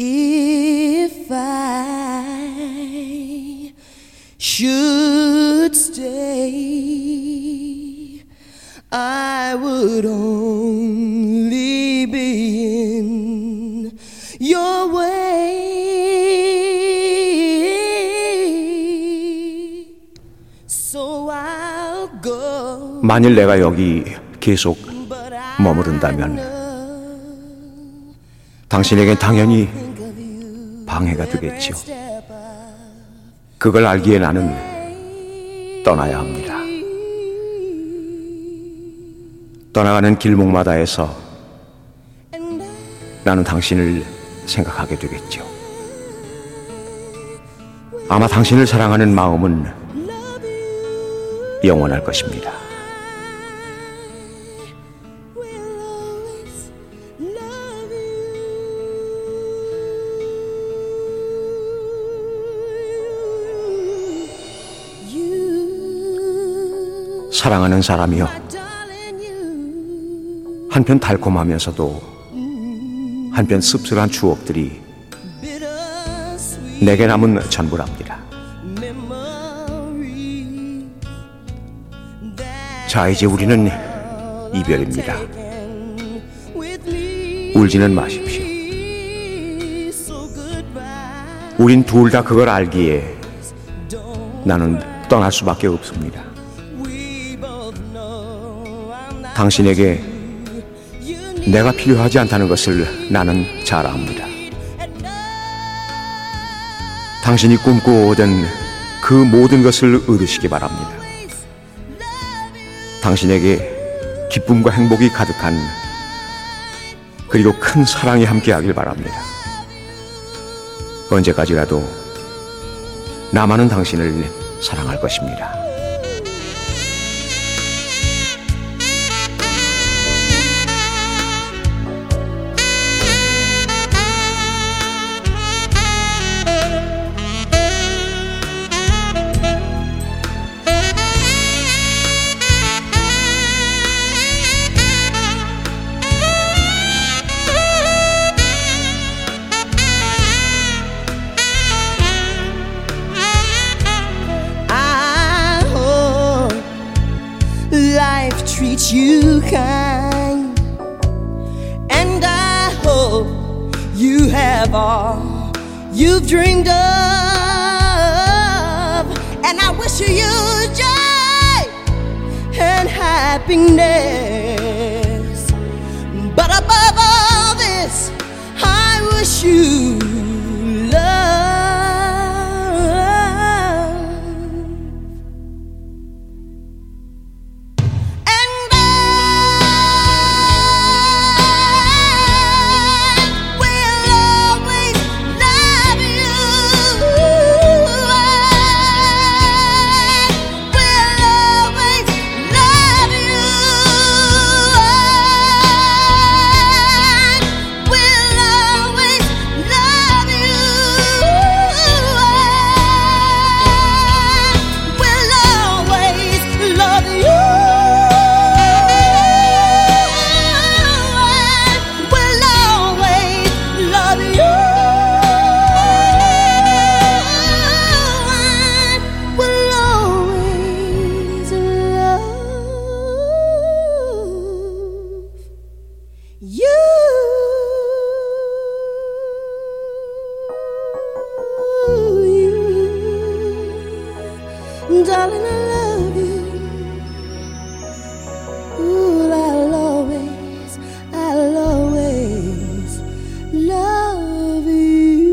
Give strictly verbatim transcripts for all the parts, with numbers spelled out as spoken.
If I should stay, I would only be in your way. So I'll go. 만일 내가 여기 계속 머무른다면 당신에겐 당연히 방해가 되겠지요. 그걸 알기에 나는 떠나야 합니다. 떠나가는 길목마다에서 나는 당신을 생각하게 되겠죠. 아마 당신을 사랑하는 마음은 영원할 것입니다. 사랑하는 사람이여, 한편 달콤하면서도 한편 씁쓸한 추억들이 내게 남은 전부랍니다. 자, 이제 우리는 이별입니다. 울지는 마십시오. 우린 둘 다 그걸 알기에 나는 떠날 수밖에 없습니다. 당신에게 내가 필요하지 않다는 것을 나는 잘 압니다. 당신이 꿈꾸어오던 그 모든 것을 얻으시기 바랍니다. 당신에게 기쁨과 행복이 가득한, 그리고 큰 사랑이 함께하길 바랍니다. 언제까지라도 나만은 당신을 사랑할 것입니다. Life treats you kind, and I hope you have all you've dreamed of, and I wish you joy and happiness. But above all this, I wish you love. Darling, I love you. Ooh, I'll always, I'll always love you.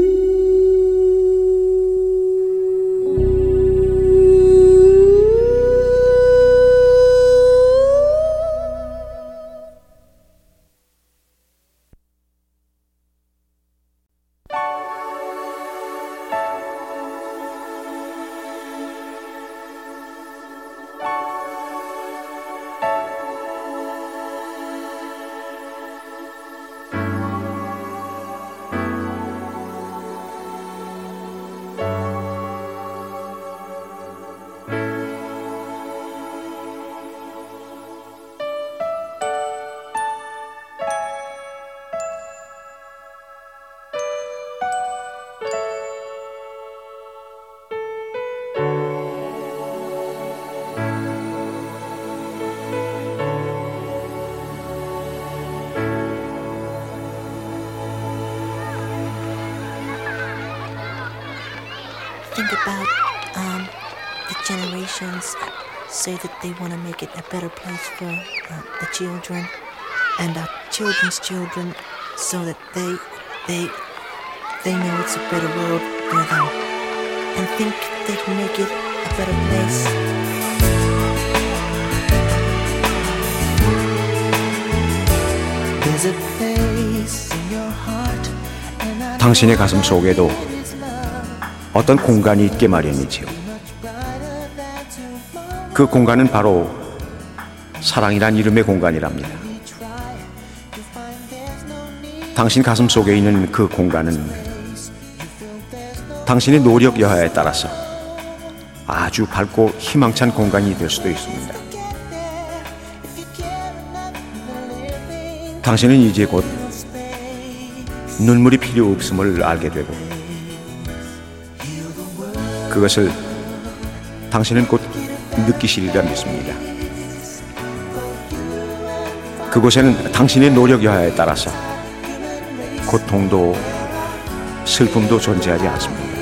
think about um, the generations say that they want to make it a better place for uh, the children and our children's children, so that they they they know it's a better world for them, and think they can make it a better place. There's a place in your heart. 당신의 가슴 속에도 어떤 공간이 있게 마련이지요. 그 공간은 바로 사랑이란 이름의 공간이랍니다. 당신 가슴 속에 있는 그 공간은 당신의 노력 여하에 따라서 아주 밝고 희망찬 공간이 될 수도 있습니다. 당신은 이제 곧 눈물이 필요 없음을 알게 되고, 그것을 당신은 곧 느끼시리라 믿습니다. 그곳에는 당신의 노력 여하에 따라서 고통도 슬픔도 존재하지 않습니다.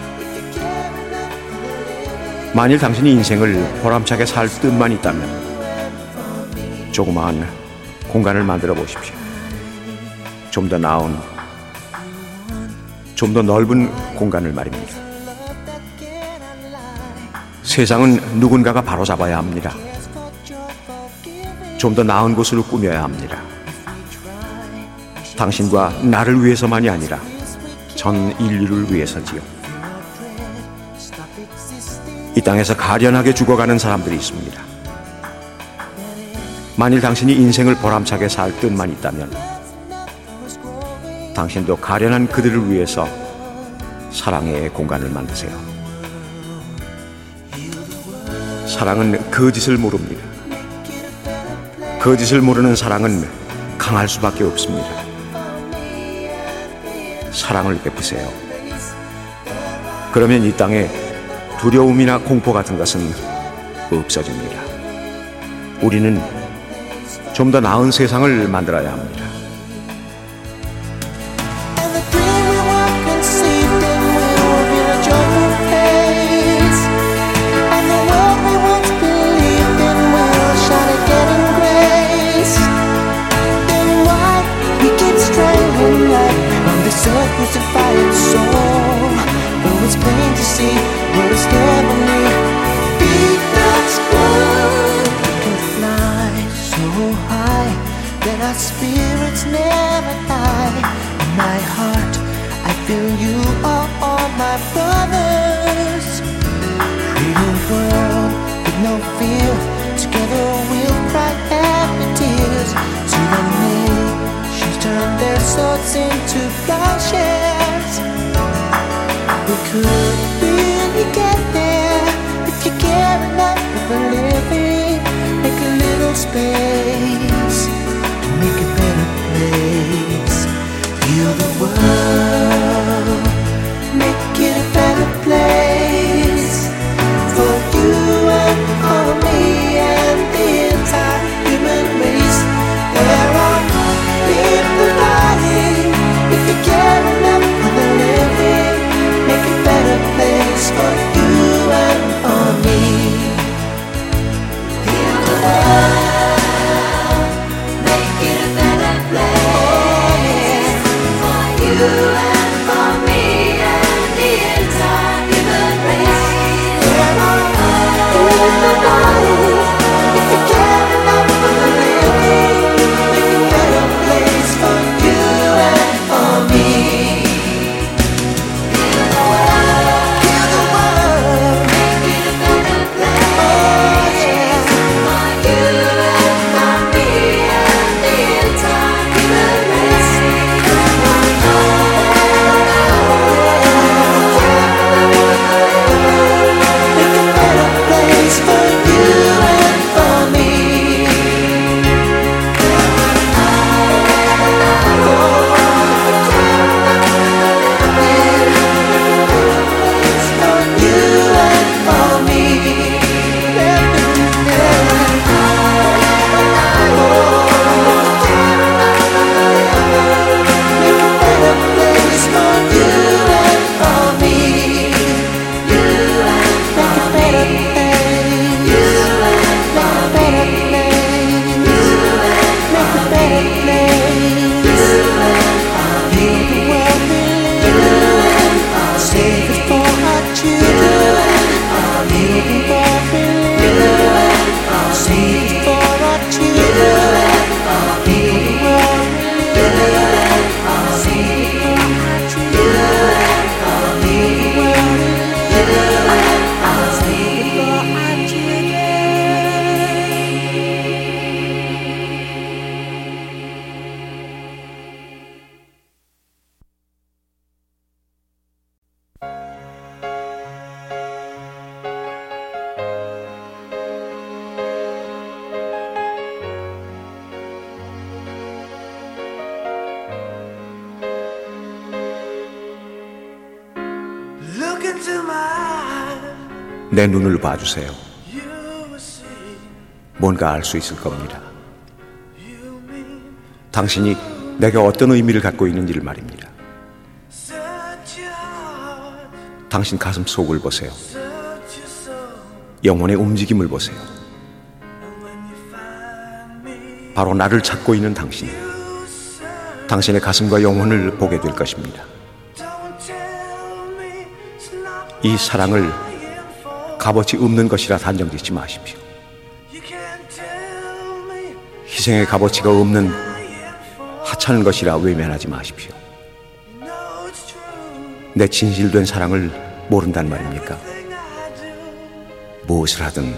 만일 당신이 인생을 보람차게 살 뜻만 있다면 조그마한 공간을 만들어 보십시오. 좀 더 나은, 좀 더 넓은 공간을 말입니다. 세상은 누군가가 바로잡아야 합니다. 좀 더 나은 곳으로 꾸며야 합니다. 당신과 나를 위해서만이 아니라 전 인류를 위해서지요. 이 땅에서 가련하게 죽어가는 사람들이 있습니다. 만일 당신이 인생을 보람차게 살 뜻만 있다면 당신도 가련한 그들을 위해서 사랑의 공간을 만드세요. 사랑은 거짓을 모릅니다. 거짓을 모르는 사랑은 강할 수밖에 없습니다. 사랑을 베푸세요. 그러면 이 땅에 두려움이나 공포 같은 것은 없어집니다. 우리는 좀 더 나은 세상을 만들어야 합니다. Crucified soul, though it's plain to see what is heavenly. Beat that's good. We can fly so high that our spirits never die. In my heart, I feel you are all my brothers. Freedom world with no fear. Together we'll cry happy tears. See the nations turn their swords into plowshares. We could really get there if you care enough for a living. Make a little space to make a better place. Heal the world, make it a better place for you and for me and the entire human race. There are people dying. If you care enough for the living, make a better place for you and for me. Heal the world, make it a better place for you and for me and the entire human race. There are people dying. If you care enough for the living, make a better place for you and for me. Heal the world, heal the world, make it a better place for you and for me and the entire human race. There are make a better place for you and 내 눈을 봐주세요. 뭔가 알 수 있을 겁니다. 당신이 내게 어떤 의미를 갖고 있는지를 말입니다. 당신 가슴 속을 보세요. 영혼의 움직임을 보세요. 바로 나를 찾고 있는 당신, 당신의 가슴과 영혼을 보게 될 것입니다. 이 사랑을 값어치 없는 것이라 단정짓지 마십시오. 희생의 값어치가 없는 하찮은 것이라 외면하지 마십시오. 내 진실된 사랑을 모른단 말입니까? 무엇을 하든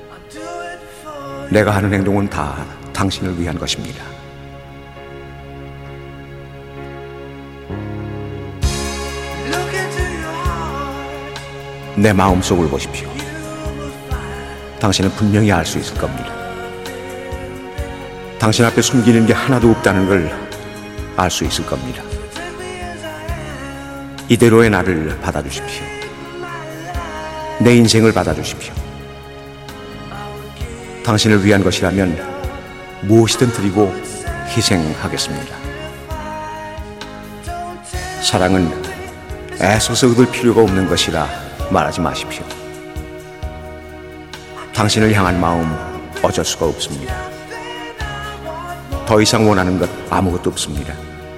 내가 하는 행동은 다 당신을 위한 것입니다. 내 마음속을 보십시오. 당신은 분명히 알 수 있을 겁니다. 당신 앞에 숨기는 게 하나도 없다는 걸 알 수 있을 겁니다. 이대로의 나를 받아주십시오. 내 인생을 받아주십시오. 당신을 위한 것이라면 무엇이든 드리고 희생하겠습니다. 사랑은 애써서 얻을 필요가 없는 것이라 말하지 마십시오. 당신을 향한 마음 어쩔 수가 없습니다. 더 이상 원하는 것 아무것도 없습니다.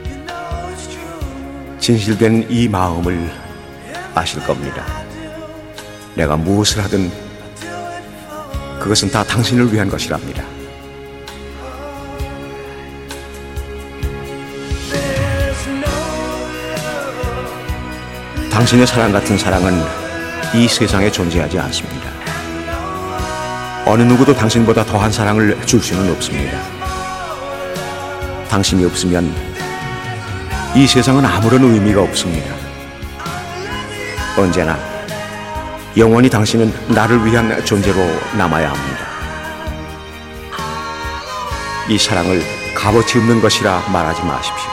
진실된 이 마음을 아실 겁니다. 내가 무엇을 하든 그것은 다 당신을 위한 것이랍니다. 당신의 사랑 같은 사랑은 이 세상에 존재하지 않습니다. 어느 누구도 당신보다 더한 사랑을 줄 수는 없습니다. 당신이 없으면 이 세상은 아무런 의미가 없습니다. 언제나 영원히 당신은 나를 위한 존재로 남아야 합니다. 이 사랑을 값어치 없는 것이라 말하지 마십시오.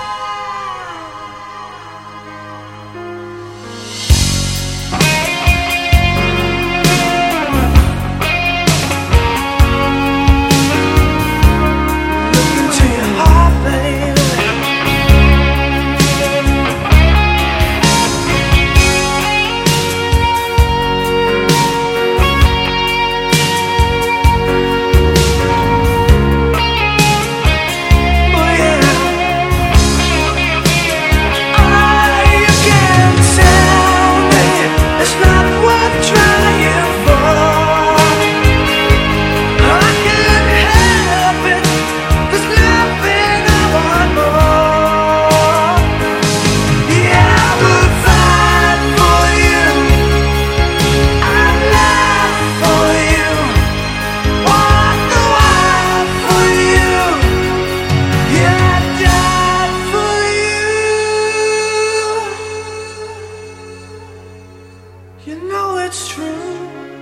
You know it's true.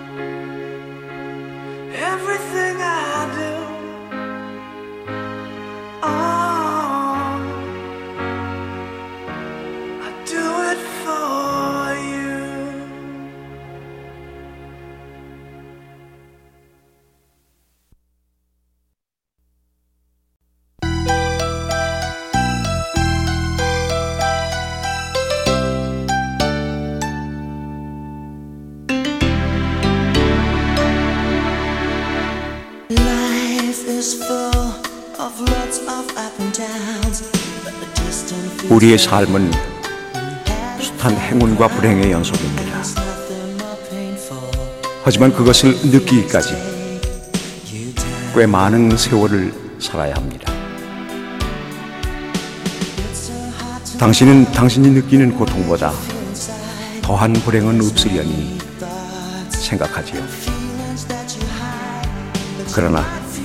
Everything I do, oh, I do it for you. 우리의 삶은 숱한 행운과 불행의 연속입니다. 하지만 그것을 느끼기까지 꽤 많은 세월을 살아야 합니다. 당신은 당신이 느끼는 고통보다 더한 불행은 없으려니 생각하지요. 그러나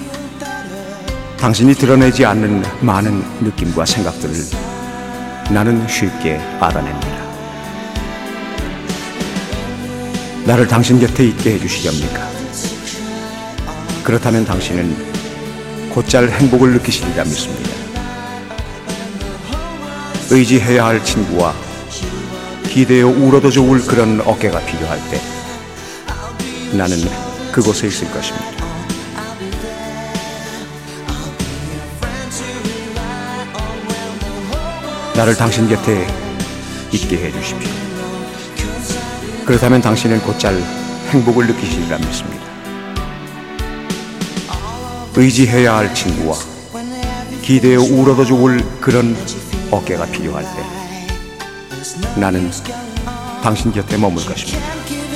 당신이 드러내지 않는 많은 느낌과 생각들을 나는 쉽게 알아냅니다. 나를 당신 곁에 있게 해주시렵니까? 그렇다면 당신은 곧잘 행복을 느끼시리라 믿습니다. 의지해야 할 친구와 기대어 울어도 좋을 그런 어깨가 필요할 때 나는 그곳에 있을 것입니다. 나를 당신 곁에 있게 해주십시오. 그렇다면 당신은 곧잘 행복을 느끼시리라 믿습니다. 의지해야 할 친구와 기대어 울어도 좋을 그런 어깨가 필요할 때 나는 당신 곁에 머물 것입니다.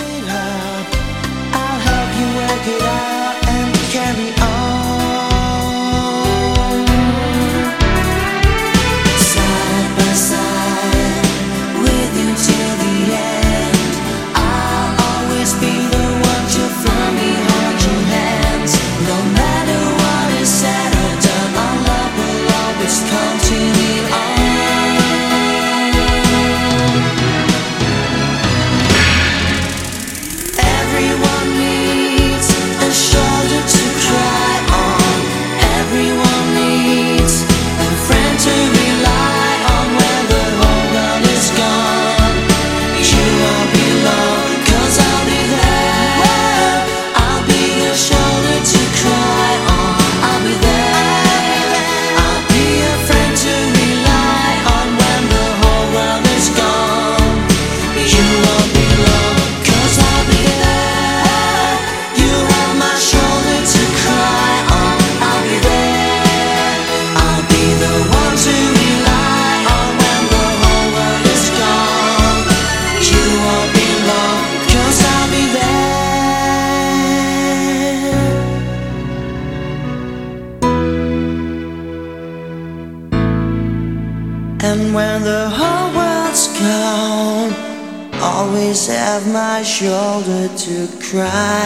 And when the whole world's gone, always have my shoulder to cry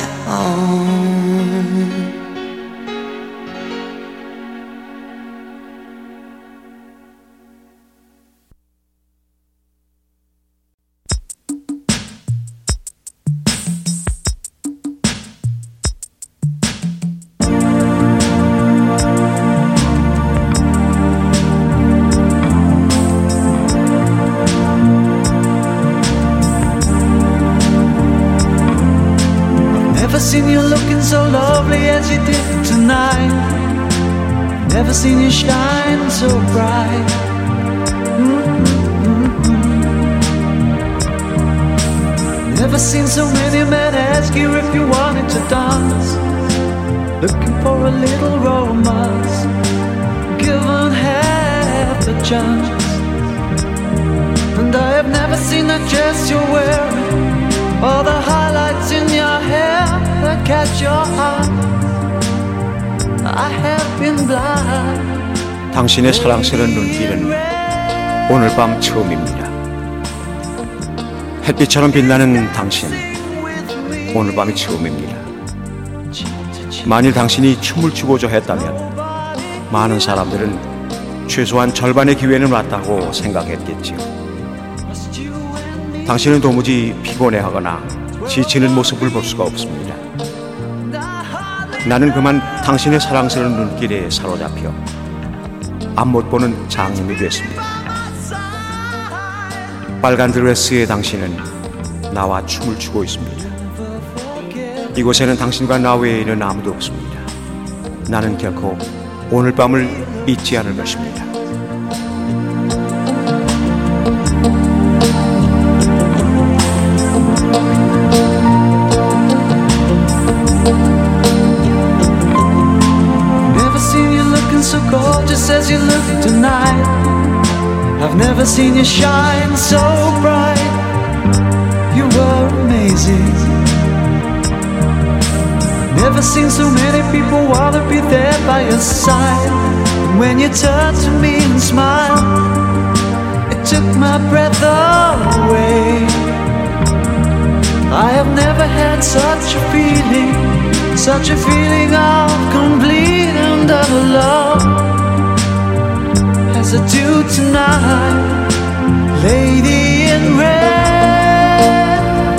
on. Never seen you looking so lovely as you did tonight. Never seen you shine so bright. Mm-hmm. Never seen so many men ask you if you wanted to dance, looking for a little romance, given half a chance. And I have never seen that dress you're wearing, all the highlights in your hair that catch your eye. I have been blind. 당신의 사랑스러운 눈길은 오늘 밤 처음입니다. 햇빛처럼 빛나는 당신, 오늘 밤이 처음입니다. 만일 당신이 춤을 추고자 했다면 많은 사람들은 최소한 절반의 기회는 왔다고 생각했겠지요. 당신은 도무지 피곤해하거나 지치는 모습을 볼 수가 없습니다. 나는 그만 당신의 사랑스러운 눈길에 사로잡혀 앞 못 보는 장님이 됐습니다. 빨간 드레스의 당신은 나와 춤을 추고 있습니다. 이곳에는 당신과 나 외에는 아무도 없습니다. 나는 결코 오늘 밤을 잊지 않을 것입니다. So gorgeous as you look tonight. I've never seen you shine so bright. You were amazing. Never seen so many people wanna be there by your side. And when you turned to me and smiled, it took my breath away. I have never had such a feeling, such a feeling of complete and utter love as I do tonight, lady in red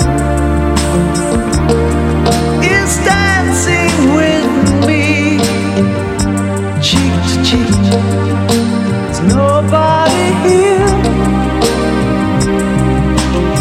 is dancing with me, cheek to cheek. There's nobody here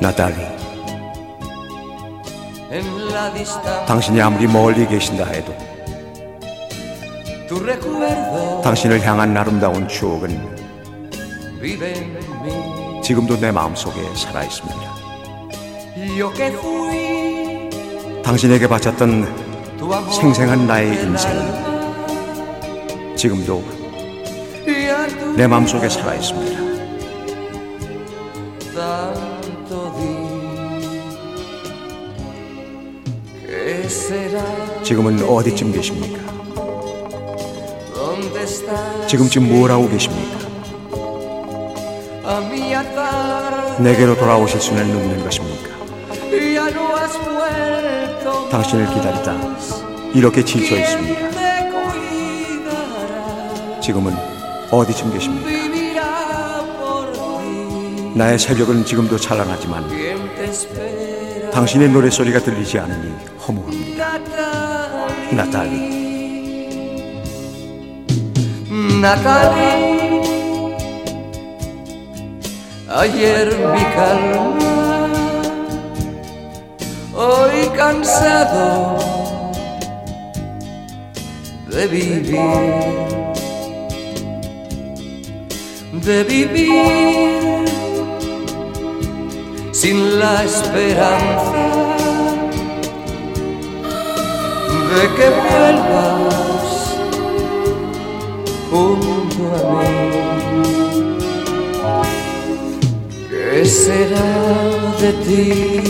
나탈리, 당신이 아무리 멀리 계신다 해도 당신을 향한 아름다운 추억은 지금도 내 마음속에 살아있습니다. 당신에게 바쳤던 생생한 나의 인생은 지금도 내 마음속에 살아있습니다. 지금은 어디쯤 계십니까? 지금쯤 뭘 하고 계십니까? 내게로 돌아오실 수는 없는 것입니까? 당신을 기다리다 이렇게 지쳐 있습니다. 지금은 어디쯤 계십니까? 나의 새벽은 지금도 찬란하지만 당신의 노랫소리가 들리지 않으니 허무합니다. 나탈리, Natalie, ayer mi calma, hoy cansado de vivir, de vivir sin la esperanza de que vuelvas junto a mí. ¿Qué será de ti?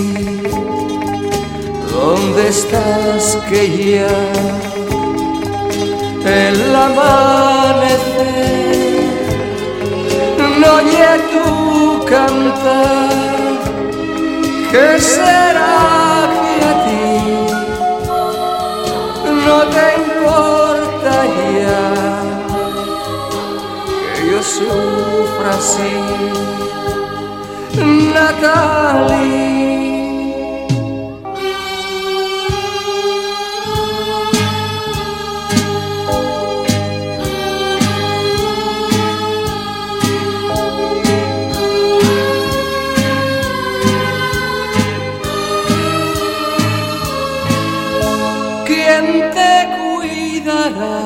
¿Dónde estás que ya el amanecer no oye tu cantar? ¿Qué será que a ti no te importa ya que yo sufra así, Natalie? ¿Quién te cuidará?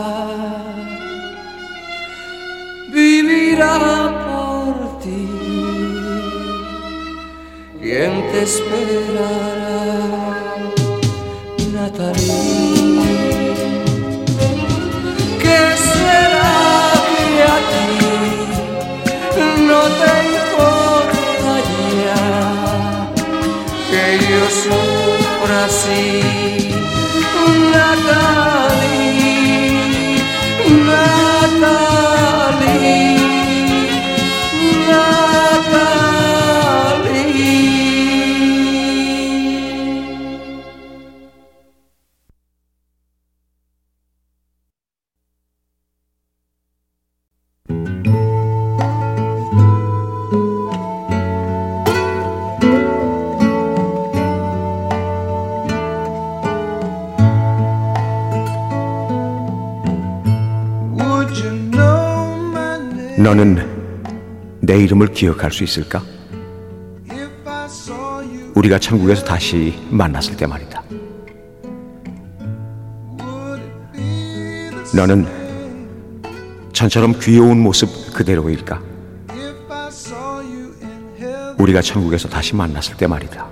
Vivirá por ti. ¿Quién te esperará, Natalie? ¿Qué será que a ti no te importa ya que yo sufra así? Natalie, Natalie, Natalie. 너는 내 이름을 기억할 수 있을까? 우리가 천국에서 다시 만났을 때 말이다. 너는 전처럼 귀여운 모습 그대로일까? 우리가 천국에서 다시 만났을 때 말이다.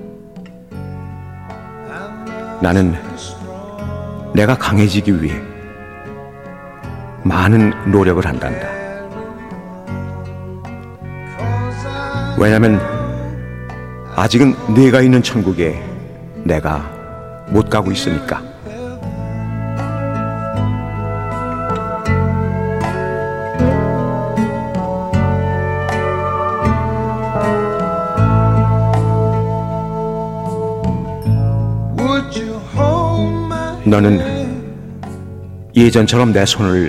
나는 내가 강해지기 위해 많은 노력을 한단다. 왜냐면 아직은 네가 있는 천국에 내가 못 가고 있으니까. 너는 예전처럼 내 손을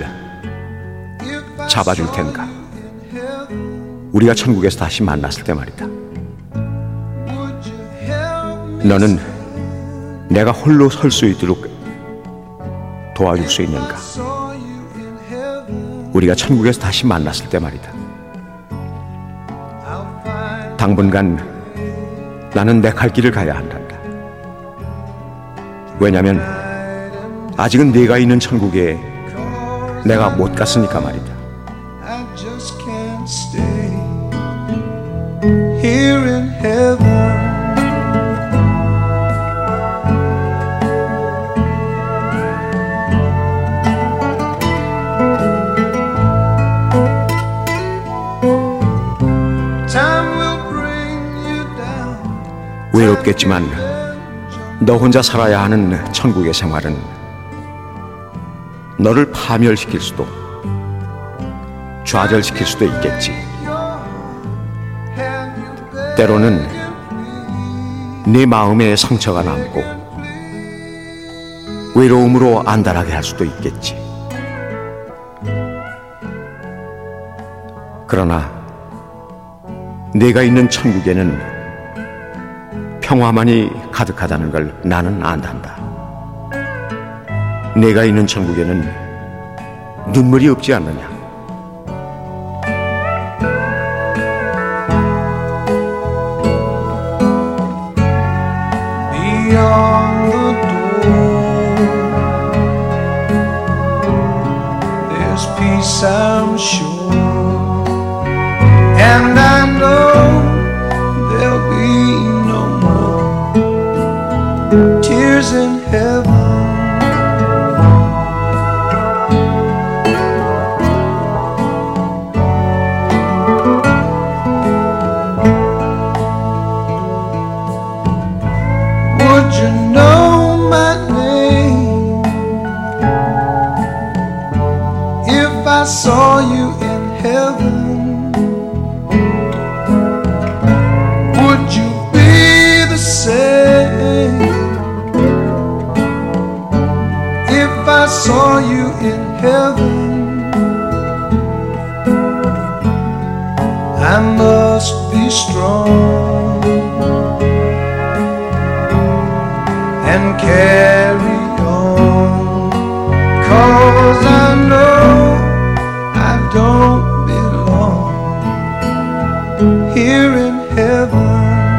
잡아줄 텐가? 우리가 천국에서 다시 만났을 때 말이다. 너는 내가 홀로 설 수 있도록 도와줄 수 있는가? 우리가 천국에서 다시 만났을 때 말이다. 당분간 나는 내 갈 길을 가야 한단다. 왜냐면 아직은 네가 있는 천국에 내가 못 갔으니까 말이다. I just can't stay here in heaven. 외롭겠지만 너 혼자 살아야 하는 천국의 생활은 너를 파멸시킬 수도 좌절시킬 수도 있겠지. 때로는 네 마음에 상처가 남고 외로움으로 안달하게 할 수도 있겠지. 그러나 네가 있는 천국에는 평화만이 가득하다는 걸 나는 안단다. 내가 있는 천국에는 눈물이 없지 않느냐. Beyond the door, there's peace I'm sure, and I know there'll be tears in heaven. Would you know my name if I saw you in heaven? Would you be the same if I saw you in heaven? I must be strong and carry on, 'cause I know I don't belong here in heaven.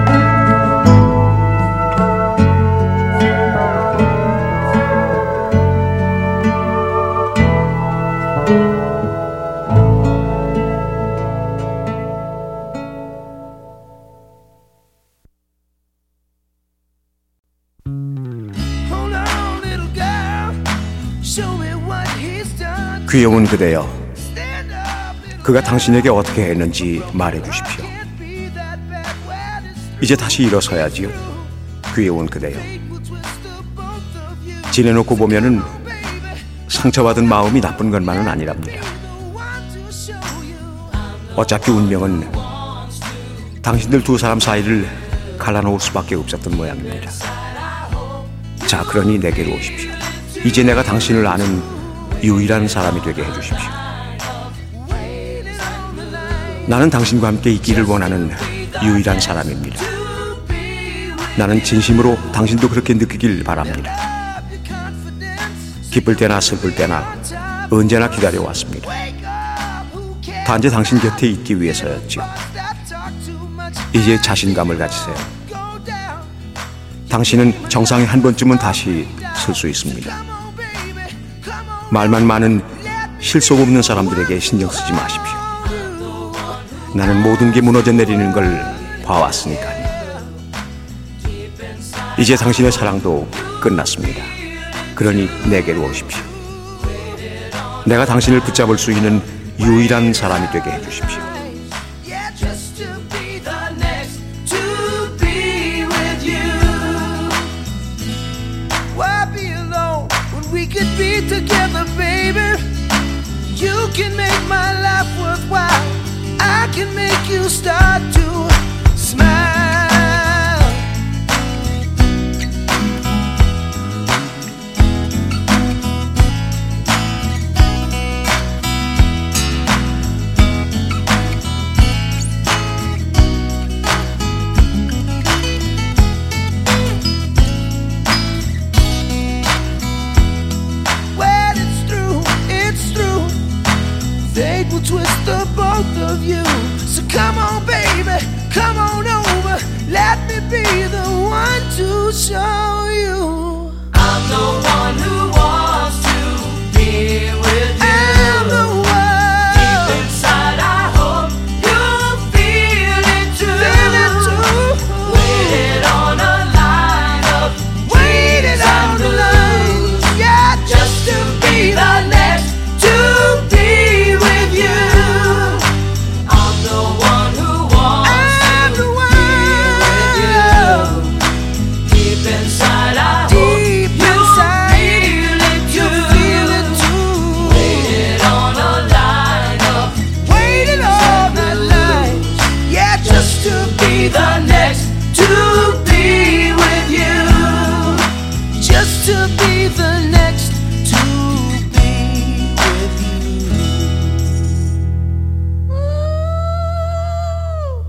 귀여운 그대여, 그가 당신에게 어떻게 했는지 말해주십시오. 이제 다시 일어서야지요. 귀여운 그대여. 지내놓고 보면은 상처받은 마음이 나쁜 것만은 아니랍니다. 어차피 운명은 당신들 두 사람 사이를 갈라놓을 수밖에 없었던 모양입니다. 자, 그러니 내게로 오십시오. 이제 내가 당신을 아는 유일한 사람이 되게 해주십시오. 나는 당신과 함께 있기를 원하는 유일한 사람입니다. 나는 진심으로 당신도 그렇게 느끼길 바랍니다. 기쁠 때나 슬플 때나 언제나 기다려왔습니다. 단지 당신 곁에 있기 위해서였죠. 이제 자신감을 가지세요. 당신은 정상에 한 번쯤은 다시 설 수 있습니다. 말만 많은 실속 없는 사람들에게 신경 쓰지 마십시오. 나는 모든 게 무너져 내리는 걸 봐왔으니까요. 이제 당신의 사랑도 끝났습니다. 그러니 내게로 오십시오. 내가 당신을 붙잡을 수 있는 유일한 사람이 되게 해주십시오. We could be together, baby. You can make my life worthwhile. I can make you start to smile. Fate will twist the both of you. So come on, baby, come on over. to show you I'm the one who wants to be with you. I'm the one. Deep inside, I hope you feel it too. Feel it too. Waited on a line of Waited on the line, yeah, just to be the next to be with you. I'm the one who wants I'm to the be with you. one. Deep inside, I Deep hope you inside, feel it you too. feel it too. Waited on a line of Waited all that line, yeah, just to be the next to be with you. just to be the next to be with you. Ooh.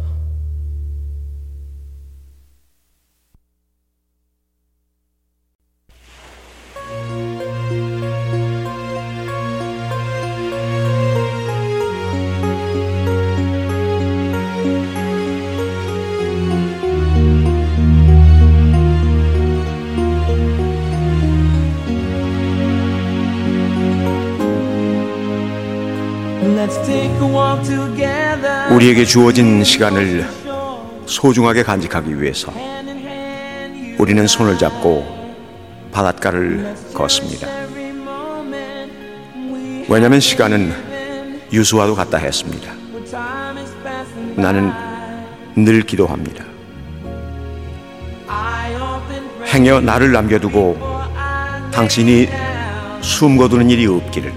Let's take a walk together. 우리에게 주어진 시간을 소중하게 간직하기 위해서 우리는 손을 잡고 바닷가를 걷습니다. 왜냐하면 시간은 유수와도 같다 했습니다. 나는 늘 기도합니다. 행여 나를 남겨두고 당신이 숨 거두는 일이 없기를.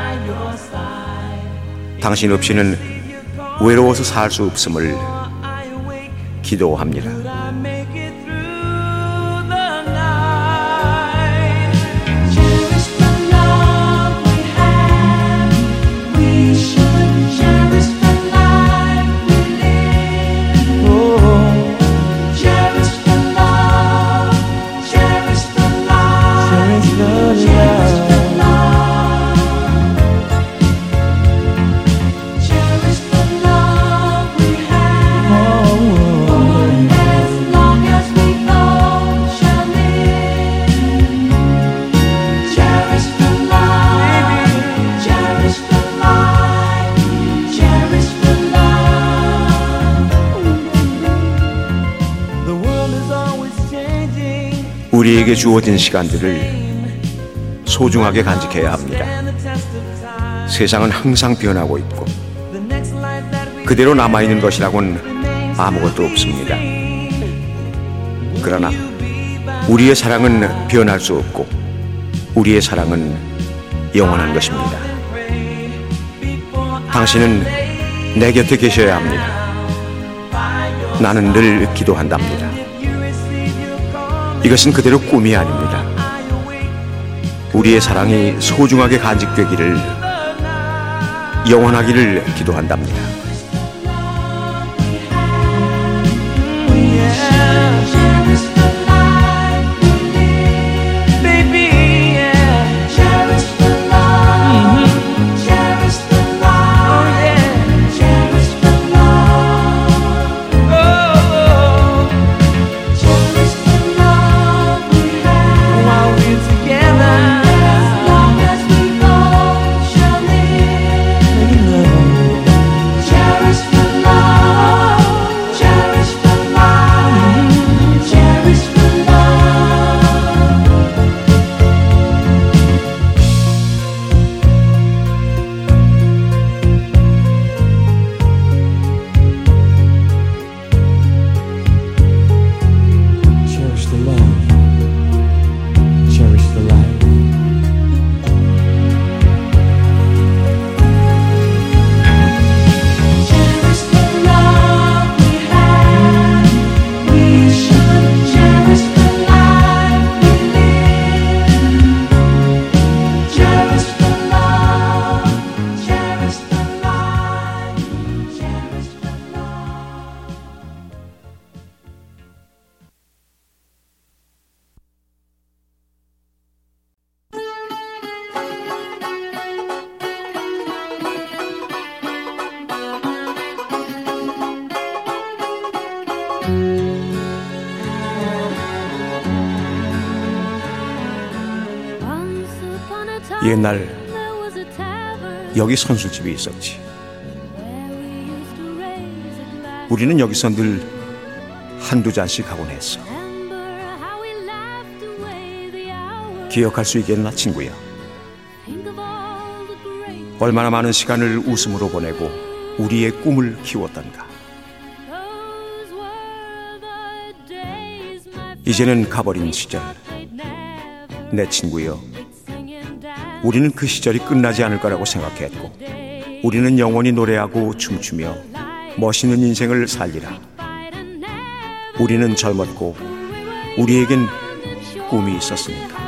당신 없이는 외로워서 살 수 없음을 기도합니다. 우리에게 주어진 시간들을 소중하게 간직해야 합니다. 세상은 항상 변하고 있고 그대로 남아있는 것이라고는 아무것도 없습니다. 그러나 우리의 사랑은 변할 수 없고 우리의 사랑은 영원한 것입니다. 당신은 내 곁에 계셔야 합니다. 나는 늘 기도한답니다. 이것은 그대로 꿈이 아닙니다. 우리의 사랑이 소중하게 간직되기를, 영원하기를 기도한답니다. Together. 옛날 여기 선술집이 있었지. 우리는 여기서 늘 한두 잔씩 하곤 했어. 기억할 수 있겠나, 친구야? 얼마나 많은 시간을 웃음으로 보내고 우리의 꿈을 키웠던가. 이제는 가버린 시절, 내 친구여, 우리는 그 시절이 끝나지 않을 거라고 생각했고, 우리는 영원히 노래하고 춤추며 멋있는 인생을 살리라. 우리는 젊었고 우리에겐 꿈이 있었으니까.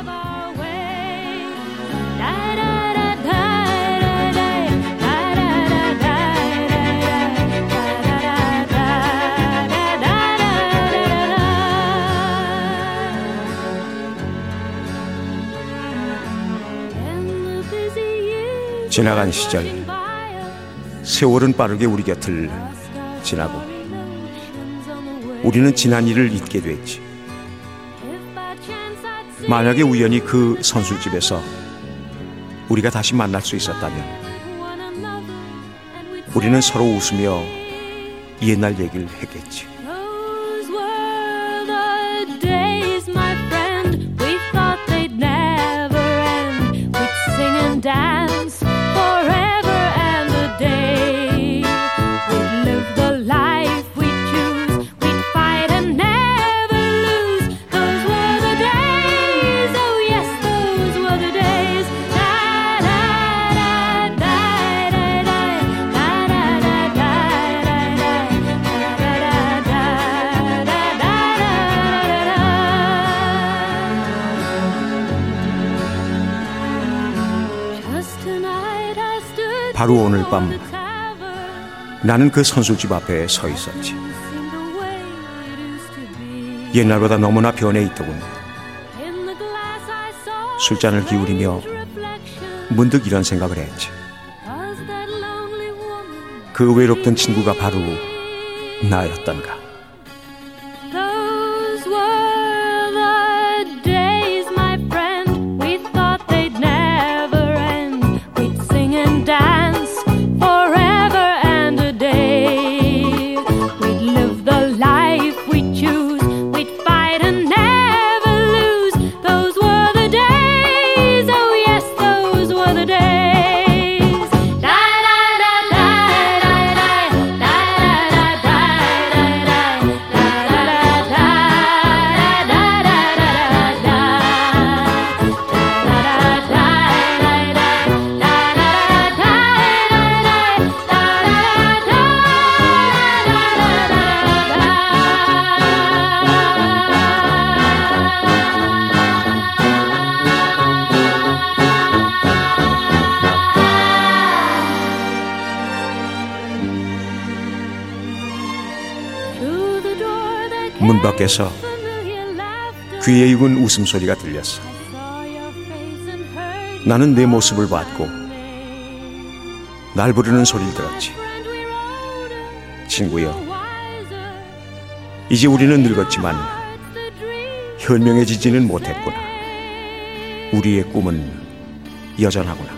지나간 시절, 세월은 빠르게 우리 곁을 지나고 우리는 지난 일을 잊게 됐지. 만약에 우연히 그 선술집에서 우리가 다시 만날 수 있었다면 우리는 서로 웃으며 옛날 얘기를 했겠지. 바로 오늘 밤 나는 그 선술집 앞에 서 있었지. 옛날보다 너무나 변해 있더군. 술잔을 기울이며 문득 이런 생각을 했지. 그 외롭던 친구가 바로 나였던가. 문 밖에서 귀에 익은 웃음소리가 들렸어. 나는 내 모습을 봤고 날 부르는 소리를 들었지. 친구여, 이제 우리는 늙었지만 현명해지지는 못했구나. 우리의 꿈은 여전하구나.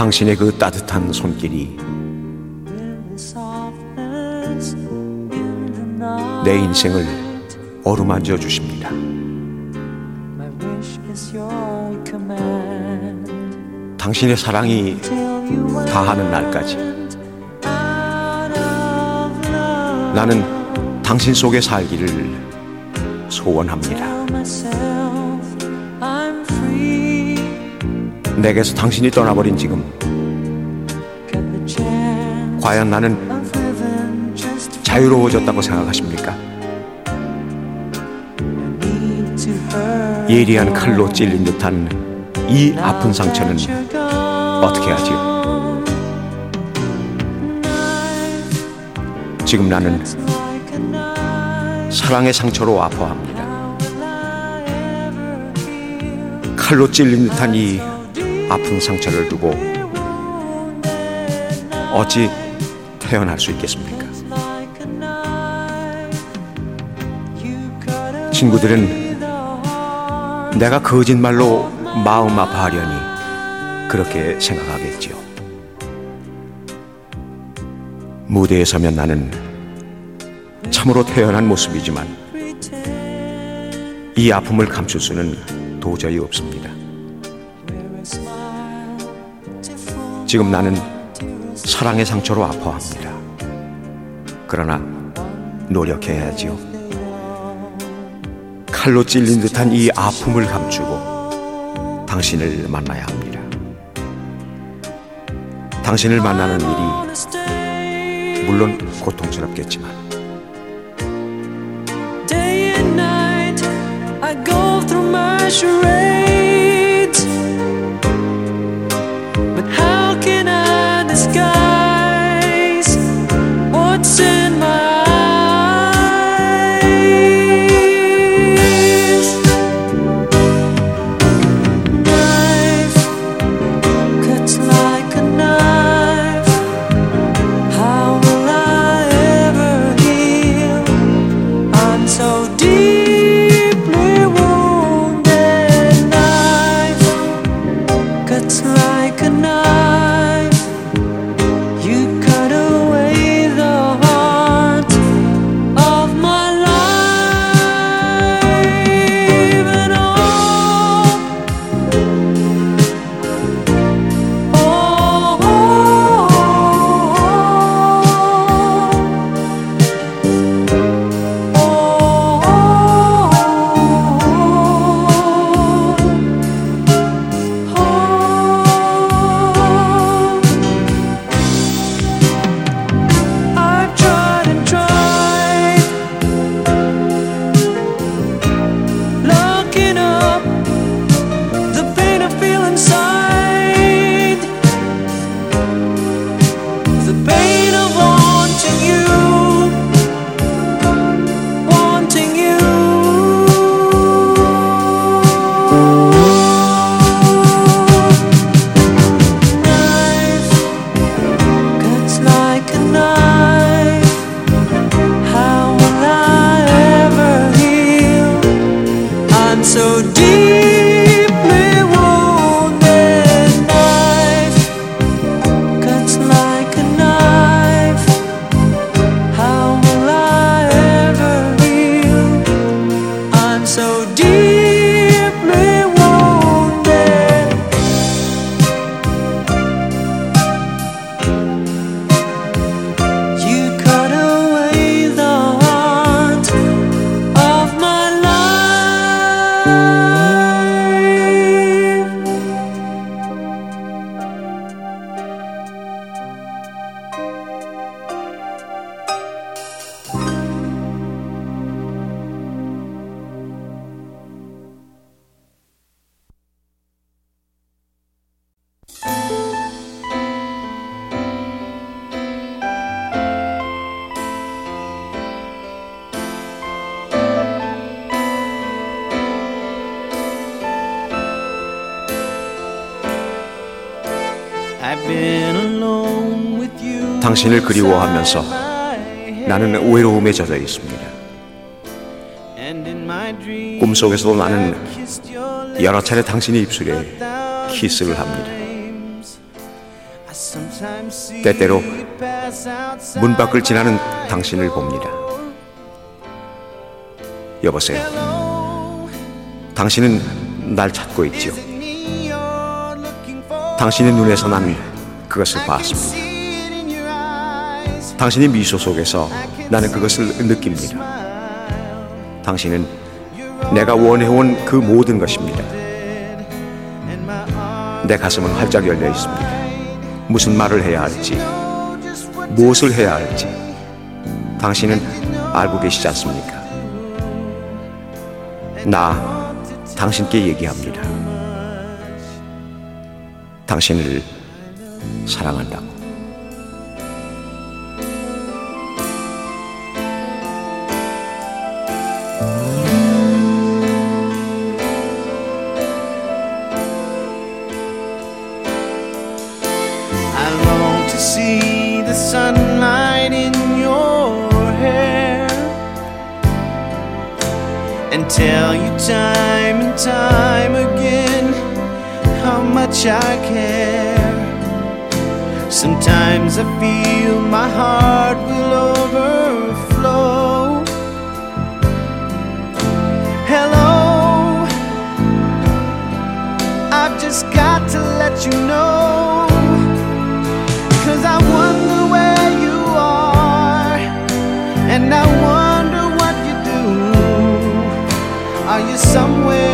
당신의 그 따뜻한 손길이 내 인생을 어루만져 주십니다. 당신의 사랑이 다하는 날까지 나는 당신 속에 살기를 소원합니다. 내게서 당신이 떠나버린 지금 과연 나는 자유로워졌다고 생각하십니까? 예리한 칼로 찔린 듯한 이 아픈 상처는 어떻게 하지요? 지금 나는 사랑의 상처로 아파합니다. 칼로 찔린 듯한 이 아픈 상처를 두고 어찌 태어날 수 있겠습니까? 친구들은 내가 거짓말로 마음 아파하려니 그렇게 생각하겠지요. 무대에 서면 나는 참으로 태연한 모습이지만 이 아픔을 감출 수는 도저히 없습니다. 지금 나는 사랑의 상처로 아파합니다. 그러나 노력해야지요. 칼로 찔린 듯한 이 아픔을 감추고 당신을 만나야 합니다. 당신을 만나는 일이 물론 고통스럽겠지만 Day and night I go through my charades, but how can I disguise what's in my 당신을 그리워하면서 나는 외로움에 젖어 있습니다. 꿈속에서도 나는 여러 차례 당신의 입술에 키스를 합니다. 때때로 문 밖을 지나는 당신을 봅니다. 여보세요. 당신은 날 찾고 있지요. 당신의 눈에서 난 그것을 봤습니다. 당신의 미소 속에서 나는 그것을 느낍니다. 당신은 내가 원해온 그 모든 것입니다. 내 가슴은 활짝 열려 있습니다. 무슨 말을 해야 할지, 무엇을 해야 할지 당신은 알고 계시지 않습니까? 나 당신께 얘기합니다. 당신을 사랑한다고. I long to see the sunlight in your hair and tell you time and time again how much I care. Sometimes I feel my heart will overflow. Hello, I've just got to let you know, 'cause I wonder where you are, and I wonder what you do. Are you somewhere